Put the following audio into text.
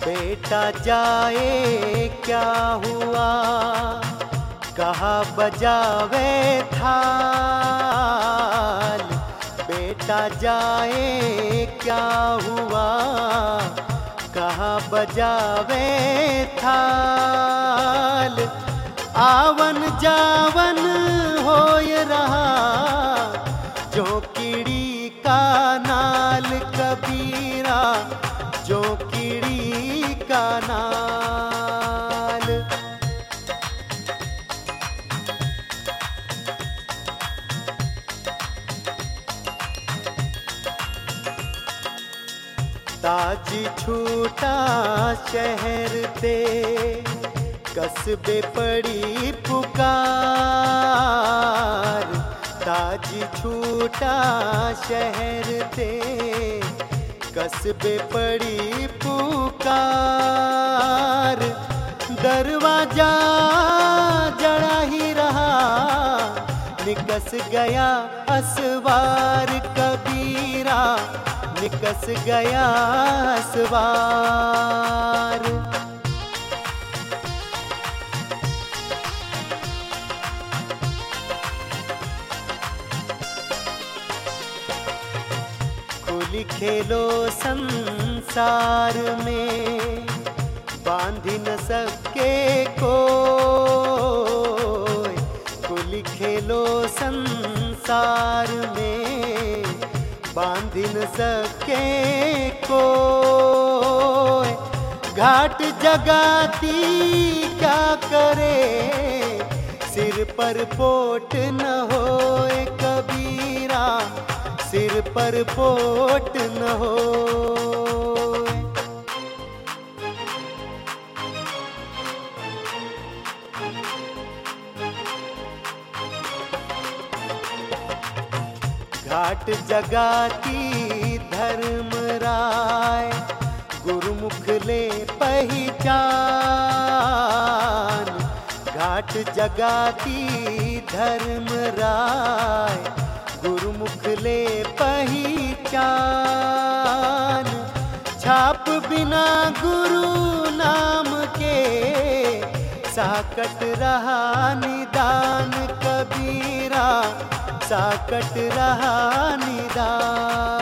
बेटा जाए क्या हुआ, कहाँ बजावे थाल। बेटा जाए क्या हुआ, कहाँ बजावे थाल। आवन जावन होय रहा, जो कीड़ी का नाल कबीरा, जो कीड़ी का नाल। ताजी छूटा शहर ते, कस्बे पड़ी पुकार। ताजी छूटा शहर ते, कस्बे पड़ी पुकार। दरवाजा जड़ा ही रहा, निकस गया असवार कबीरा, निकस गया असवार। खुली खेलो संसार में, बांधी न सके कोई। खुली खेलो संसार में, बांधी न सके कोई। घाट जगाती क्या करे, सिर पर पोट न होए कबीरा, सिर पर पोट न होए। घाट जगाती धर्मराय, गुरुमुख ले पहचान। घाट जगाती धर्मराय, गुरुमुख ले पहचान। छाप बिना गुरु नाम के, साकट रहा निदान कबीरा, साकट रहा निदान।